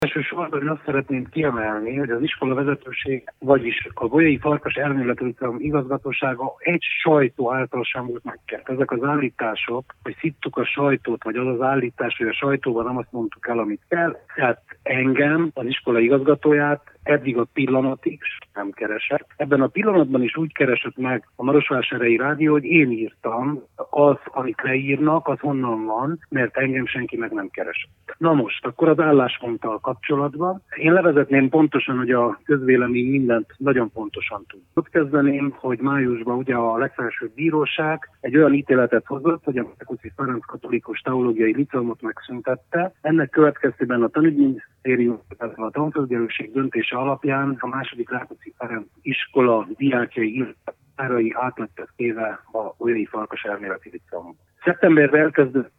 Elsősorban azt szeretném kiemelni, hogy az iskola vezetőség, vagyis a Bolyai Farkas Elméleti igazgatósága egy sajtó által sem volt megkért. Ezek az állítások, hogy szittuk a sajtót, vagy az az állítás, hogy a sajtóban nem azt mondtuk el, amit kell, tehát engem, az iskola igazgatóját eddig a pillanatig nem keresett. Ebben a pillanatban is úgy keresett meg a Marosvásárhelyi Rádió, hogy én írtam, az, amit leírnak, az honnan van, mert engem senki meg nem keresett. Na most, akkor az állásponttal kapcsolatban. Én levezetném pontosan, hogy a közvélemény mindent nagyon pontosan tud. Ott kezdeném, hogy májusban ugye a legfelsőbb bíróság egy olyan ítéletet hozott, hogy a Rákóczi Ferenc Katolikus Teológiai Liceumot megszüntette. Ennek következtében a tanügyminisztérium, a tanfelügyelőség döntése alapján a második Rákóczi Ferenc iskola diákjai árai át lettek téve a Bolyai Farkas Elméleti Liceumba. Szeptemberben elkezdődött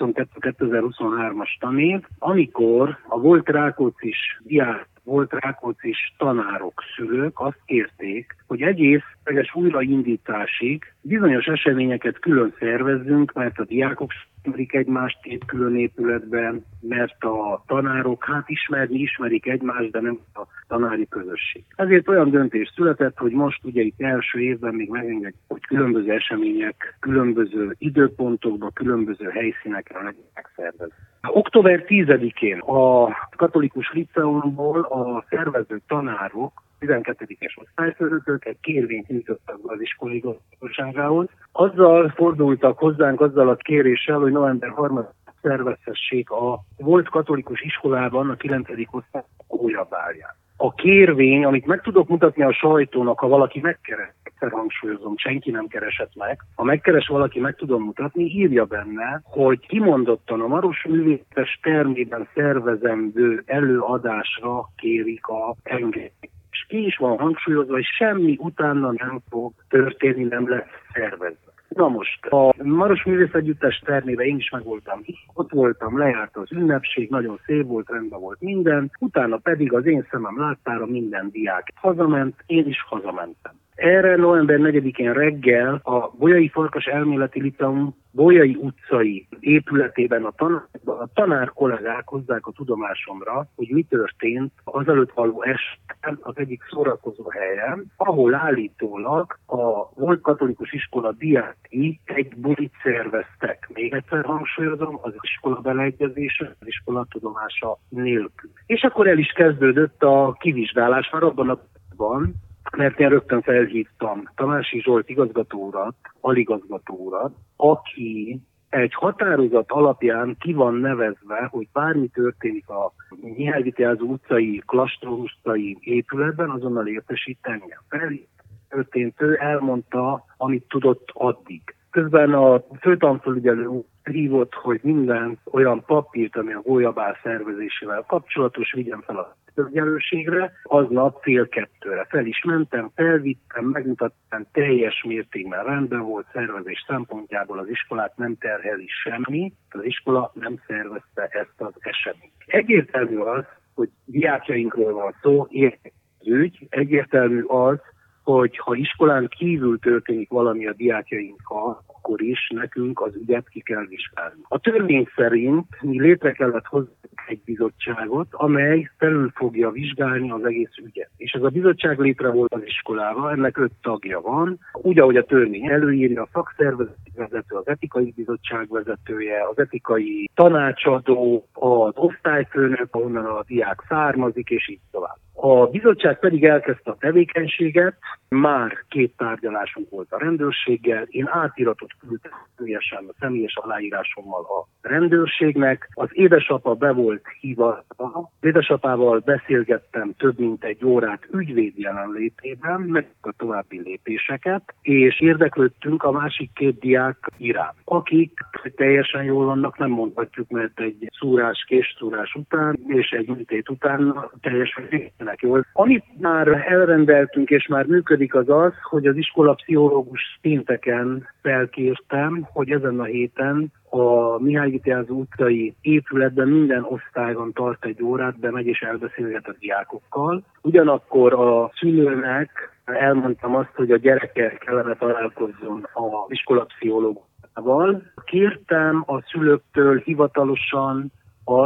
2022-2023-as tanév, amikor a volt rákóczis diák, volt rákóczis tanárok, szülők azt kérték, hogy egész újraindításig bizonyos eseményeket külön szervezzünk, mert a diákok ismerik egymást két külön épületben, mert a tanárok ismerik egymást, de nem a tanári közösség. Ezért olyan döntés született, hogy most ugye itt első évben még megengedjük, hogy különböző események, különböző időpontokban, különböző helyszíneken legyenek szervezni. Október 10-én a katolikus liceumból a szervező tanárok, 12-es osztályfőnökök egy kérvényt nyújtottak be az iskola igazgatóságához. Azzal fordultak hozzánk azzal a kéréssel, hogy november 3-án szervezhessék a volt katolikus iskolában a 9. osztály gólyabálját. A kérvény, amit meg tudok mutatni a sajtónak, ha valaki megkeres, hangsúlyozom, senki nem keresett meg. Ha megkeres valaki, meg tudom mutatni, írja benne, hogy kimondottan a Maros Művészes termében szervezendő előadásra kérik a engedélyt. És ki is van hangsúlyozva, hogy semmi utána nem fog történni, nem lesz szervezve. Na most, a Maros Művész Együttes termében én is meg voltam. Ott voltam, lejárt az ünnepség, nagyon szép volt, rendben volt minden. Utána pedig az én szemem láttára minden diák hazament, én is hazamentem. Erre november 4-én reggel a Bolyai Farkas Elméleti Liceum Bolyai utcai épületében a tanár kollégák hozzák a tudomásomra, hogy mi történt azelőtt való este az egyik szórakozó helyen, ahol állítólag a volt katolikus iskola diákjai egy bulit szerveztek. Még egyszer hangsúlyozom, az iskola beleegyezése, az iskola tudomása nélkül. És akkor el is kezdődött a kivizsgálás, már abban a pontban, mert én rögtön felhívtam Tamási Zsolt igazgató urat, aligazgató urat, aki egy határozat alapján ki van nevezve, hogy bármi történik a Mihály Vitéz utcai, Klastrom utcai épületben, azonnal értesít engem. Feltörtént, ő elmondta, amit tudott addig. Közben a főtanfelügyelő hívott, hogy minden olyan papírt, ami a gólyabál szervezésével kapcsolatos, vigyen fel a felügyelőségre, aznap 1:30-re fel is mentem, felvittem, megmutattam, teljes mértékben rendben volt, szervezés szempontjából az iskolát nem terheli semmi, az iskola nem szervezte ezt az eseményt. Egyértelmű az, hogy diákjainkról van szó, az ügy, egyértelmű az, hogy ha iskolán kívül történik valami a diákjainkkal, akkor is nekünk az ügyet ki kell vizsgálni. A törvény szerint mi létre kellett hozni egy bizottságot, amely felül fogja vizsgálni az egész ügyet. És ez a bizottság létre volt az iskolában, ennek 5 tagja van. Úgy, ahogy a törvény előírja, a szakszervezeti vezető, az etikai bizottság vezetője, az etikai tanácsadó, az osztályfőnök, ahonnan a diák származik, és így tovább. A bizottság pedig elkezdte a tevékenységet, már 2 tárgyalásunk volt a rendőrséggel, én átiratot küldtem a személyes aláírásommal a rendőrségnek, az édesapa be volt hívva, az édesapával beszélgettem több mint 1 órát ügyvéd jelenlétében, meg a további lépéseket, és érdeklődtünk a másik 2 diák iránt, akik teljesen jól vannak, nem mondhatjuk, mert egy késszúrás után és egy műtét után teljesen jól. Amit már elrendeltünk és már működik az, hogy az iskolapszichológus pénteken felkértem, hogy ezen a héten a Mihály Vitéz utcai épületben minden osztályon tart 1 órát, bemegy és elbeszélget a diákokkal. Ugyanakkor a szülőnek elmondtam azt, hogy a gyerekkel kellene találkozzon az iskolapszichológusával. Kértem a szülőktől hivatalosan azt,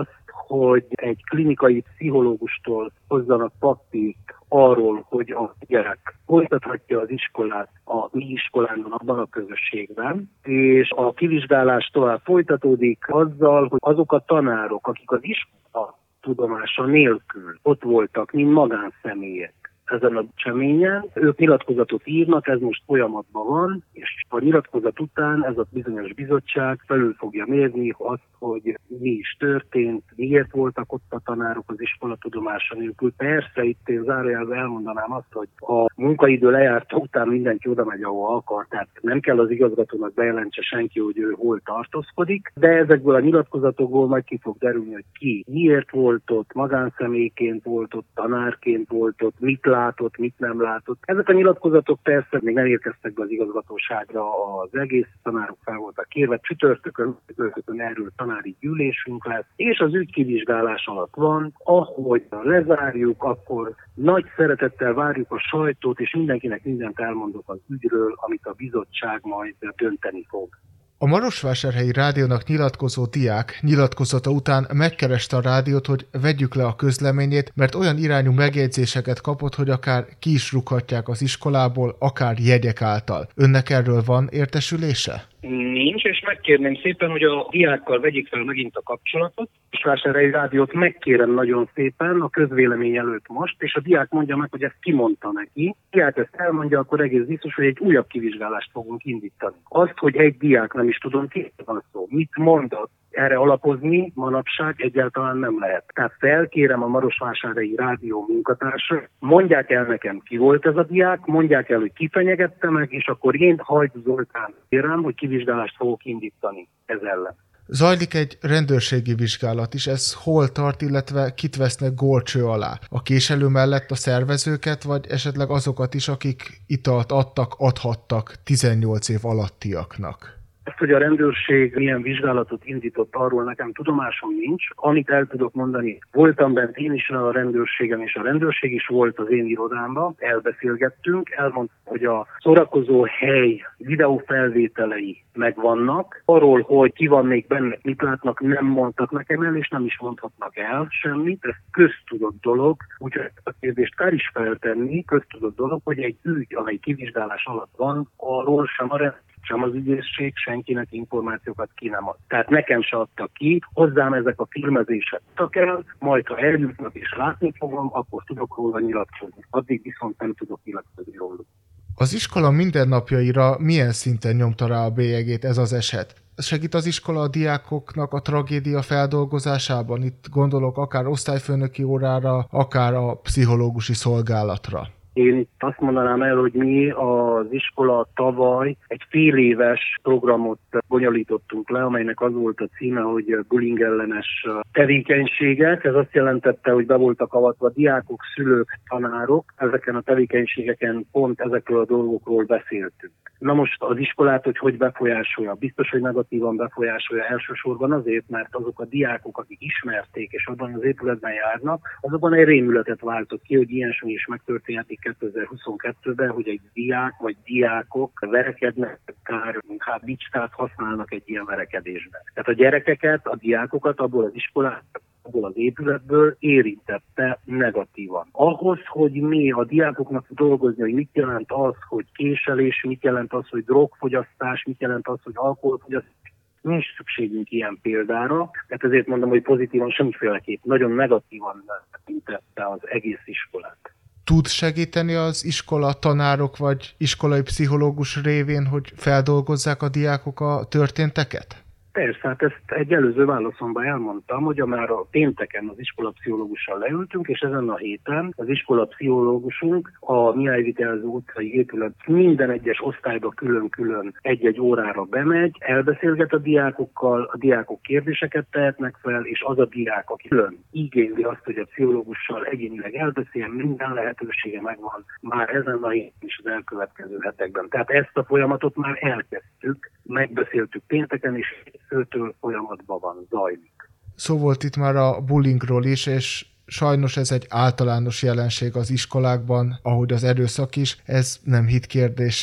hogy egy klinikai pszichológustól hozzanak papírt arról, hogy a gyerek folytathatja az iskolát a mi iskolánkban, abban a közösségben, és a kivizsgálás tovább folytatódik azzal, hogy azok a tanárok, akik az iskola tudomása nélkül ott voltak, mint magánszemélyek ezen a eseményen, ők nyilatkozatot írnak, ez most folyamatban van, és a nyilatkozat után ez a bizonyos bizottság felül fogja mérni azt, hogy mi is történt, miért voltak ott a tanárok az iskola tudomása nélkül. Persze itt én zárójelben elmondanám azt, hogy a munkaidő lejárta után mindenki oda megy, ahol akar, tehát nem kell az igazgatónak bejelentse senki, hogy ő hol tartózkodik, de ezekből a nyilatkozatokból majd ki fog derülni, hogy ki miért volt ott, magánszemélyként volt ott, tanárként volt ott, mit látott, mit nem látott. Ezek a nyilatkozatok persze még nem érkeztek be az igazgatóságra, az egész tanárok fel voltak kérve, csütörtökön erről tanári gyűlésünk lesz, és az ügy kivizsgálás alatt van, ahogy lezárjuk, akkor nagy szeretettel várjuk a sajtót, és mindenkinek mindent elmondok az ügyről, amit a bizottság majd dönteni fog. A Marosvásárhelyi Rádiónak nyilatkozó diák nyilatkozata után megkereste a rádiót, hogy vegyük le a közleményét, mert olyan irányú megjegyzéseket kapott, hogy akár ki is rúghatják az iskolából, akár jegyek által. Önnek erről van értesülése? Nincs, és megkérném szépen, hogy a diákkal vegyék fel megint a kapcsolatot. És Vásárhelyi Rádiót megkérem nagyon szépen a közvélemény előtt most, és a diák mondja meg, hogy ezt kimondta neki. A diák ezt elmondja, akkor egész biztos, hogy egy újabb kivizsgálást fogunk indítani. Azt, hogy egy diák nem is tudom, ki van szó, mit mondott, erre alapozni manapság egyáltalán nem lehet. Tehát felkérem a Marosvásárhelyi Rádió munkatársait, mondják el nekem, ki volt ez a diák, mondják el, hogy ki fenyegette meg, és akkor én Hajdu Zoltán kérem, hogy kivizsgálást fogok indítani ez ellen. Zajlik egy rendőrségi vizsgálat is, ez hol tart, illetve kit vesznek górcső alá? A késelő mellett a szervezőket, vagy esetleg azokat is, akik italt adhattak 18 év alattiaknak? Ezt, hogy a rendőrség milyen vizsgálatot indított, arról nekem tudomásom nincs. Amit el tudok mondani, voltam bent én is a rendőrségen, és a rendőrség is volt az én irodámban, elbeszélgettünk, elmondtam, hogy a szórakozó hely videófelvételei megvannak. Arról, hogy ki van még benne, mit látnak, nem mondtak nekem el, és nem is mondhatnak el semmit. Ez köztudott dolog, úgyhogy a kérdést kár is feltenni, köztudott dolog, hogy egy ügy, amely kivizsgálás alatt van, arról sem az ügyészség senkinek információkat ki nem ad. Tehát nekem se adtak ki, hozzám ezek a filmezések adtak el, majd ha eljutnak és látni fogom, akkor tudok róla nyilatkozni. Addig viszont nem tudok nyilatkozni róla. Az iskola mindennapjaira milyen szinten nyomta rá a bélyegét ez az eset? Segít az iskola a diákoknak a tragédia feldolgozásában? Itt gondolok akár osztályfőnöki órára, akár a pszichológusi szolgálatra. Én itt azt mondanám el, hogy mi az iskola tavaly egy fél éves programot bonyolítottunk le, amelynek az volt a címe, hogy bullying ellenes tevékenységek. Ez azt jelentette, hogy be voltak avatva diákok, szülők, tanárok. Ezeken a tevékenységeken pont ezekről a dolgokról beszéltünk. Na most az iskolát, hogy befolyásolja? Biztos, hogy negatívan befolyásolja elsősorban azért, mert azok a diákok, akik ismerték és abban az épületben járnak, azokban egy rémületet váltott ki, hogy ilyesmi is megtörténhetik 2022-ben, hogy egy diák vagy diákok verekednek, akár bicskát használnak egy ilyen verekedésben. Tehát a gyerekeket, a diákokat abból az iskolából, abból az épületből érintette negatívan. Ahhoz, hogy mi a diákoknak dolgozni, hogy mit jelent az, hogy késelés, mit jelent az, hogy drogfogyasztás, mit jelent az, hogy alkoholfogyasztás, nincs szükségünk ilyen példára, tehát ezért mondom, hogy pozitívan semmiféleképp, nagyon negatívan érintette az egész iskolát. Tud segíteni az iskola tanárok vagy iskolai pszichológus révén, hogy feldolgozzák a diákok a történteket? Persze, hát ezt egy előző válaszomban elmondtam, hogy már a pénteken az iskolapszichológussal leültünk, és ezen a héten az iskolapszichológusunk a Mihály Vitéz utcai épület minden egyes osztályba külön-külön egy-egy órára bemegy, elbeszélget a diákokkal, a diákok kérdéseket tehetnek fel, és az a diák, aki külön igényli azt, hogy a pszichológussal egyénileg elbeszéljen, minden lehetősége megvan már ezen a héten és az elkövetkező hetekben. Tehát ezt a folyamatot már elkezdtük, megbeszéltük pénteken, és őtől folyamatban van, zajlik. Szó volt itt már a bullyingról is, és sajnos ez egy általános jelenség az iskolákban, ahogy az erőszak is, ez nem hit kérdése.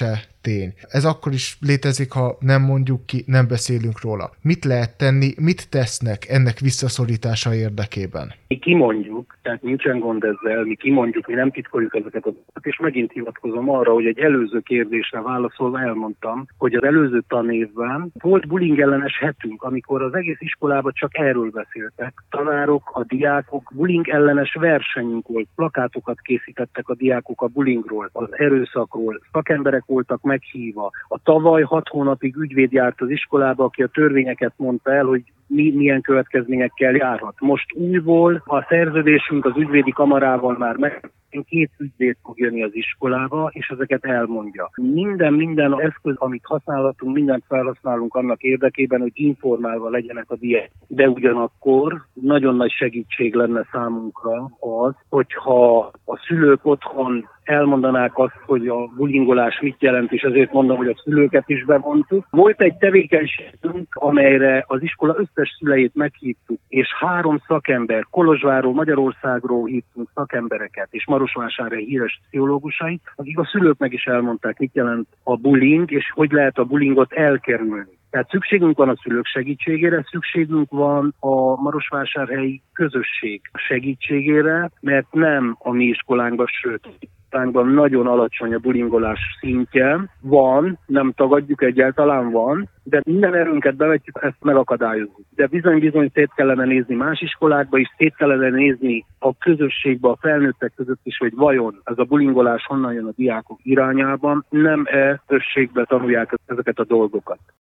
tény. Ez akkor is létezik, ha nem mondjuk ki, nem beszélünk róla. Mit lehet tenni, mit tesznek ennek visszaszorítása érdekében? Mi kimondjuk, tehát nincsen gond ezzel, mi kimondjuk, mi nem titkoljuk ezeket az dolgokat, és megint hivatkozom arra, hogy egy előző kérdésre válaszolva elmondtam, hogy az előző tanévben volt bullying ellenes hetünk, amikor az egész iskolában csak erről beszéltek. Tanárok, a diákok, bullying ellenes versenyünk volt, plakátokat készítettek a diákok a bullyingról, az erőszakról, szakemberek voltak meghívva. A tavaly 6 hónapig ügyvéd járt az iskolába, aki a törvényeket mondta el, hogy milyen következményekkel járhat. Most újból a szerződésünk az ügyvédi kamarával már 2 ügyvéd fog jönni az iskolába, és ezeket elmondja. Minden eszköz, amit használhatunk, mindent felhasználunk annak érdekében, hogy informálva legyenek a diák. De ugyanakkor nagyon nagy segítség lenne számunkra az, hogyha a szülők otthon elmondanák azt, hogy a bullyingolás mit jelent, és ezért mondom, hogy a szülőket is bevontuk. Volt egy tevékenységünk, amelyre az iskola összes szüleit meghívtuk, és 3 szakember, Kolozsvárról, Magyarországról hívtunk szakembereket, és Marosvásárhely híres pszichológusait, akik a szülőknek is elmondták, mit jelent a bullying, és hogy lehet a bullyingot elkerülni. Tehát szükségünk van a szülők segítségére, szükségünk van a marosvásárhelyi közösség segítségére, mert nem a mi iskolánkban, sőt, nagyon alacsony a bullyingolás szintje. Van, nem tagadjuk, egyáltalán van, de minden erőnket bevetjük, ezt megakadályozzuk. De bizony szét kellene nézni más iskolákba is, szét kellene nézni a közösségbe, a felnőttek között is, hogy vajon ez a bullyingolás honnan jön a diákok irányában, nem közösségbe tanulják ezeket a dolgokat.